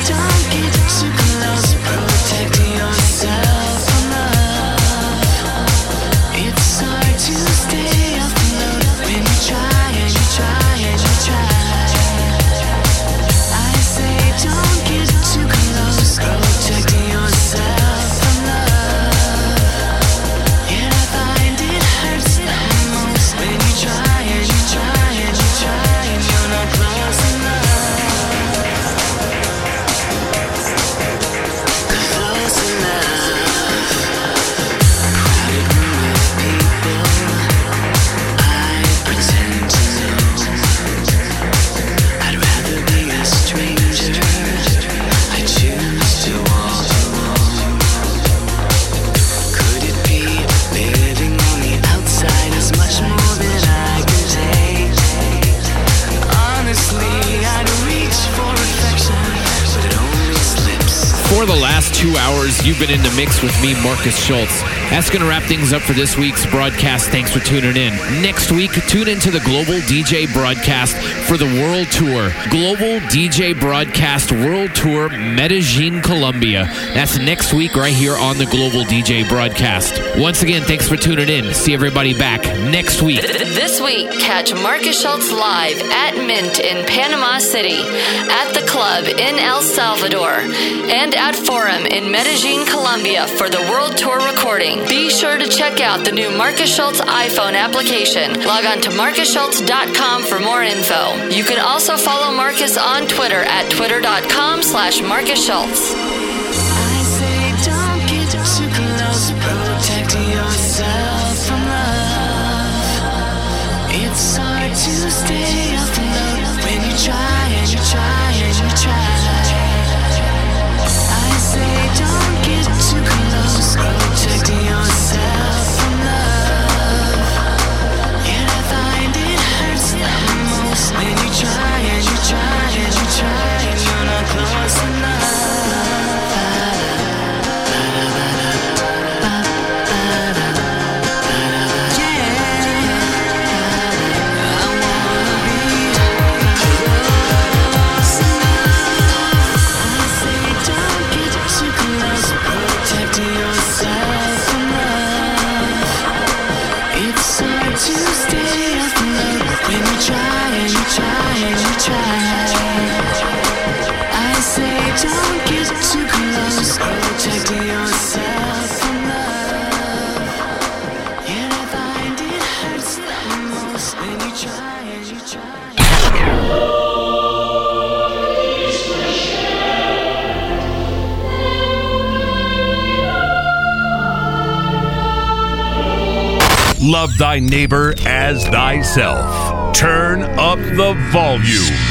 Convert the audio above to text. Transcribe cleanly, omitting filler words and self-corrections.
For the last 2 hours, you've been in the mix with me, Marcus Schultz. That's going to wrap things up for this week's broadcast. Thanks for tuning in. Next week, tune into the Global DJ broadcast for the World Tour. Global DJ broadcast World Tour, Medellin, Colombia. That's next week right here on the Global DJ broadcast. Once again, thanks for tuning in. See everybody back next week. This week, catch Marcus Schultz live at Mint in Panama City, at the Club in El Salvador, and at Forum in Medellin, Colombia for the World Tour recording. Be sure to check out the new Marcus Schultz iPhone application. Log on to marcusschultz.com for more info. You can also follow Marcus on Twitter at twitter.com/Marcus Schultz. I say don't get too close, protect yourself from love. It's hard to stay afloat when you try and you try and you try. I say don't get too close, protect yourself from love. And I find it hurts the most when you try and you try and you try and you're not close enough. Love thy neighbor as thyself. Turn up the volume.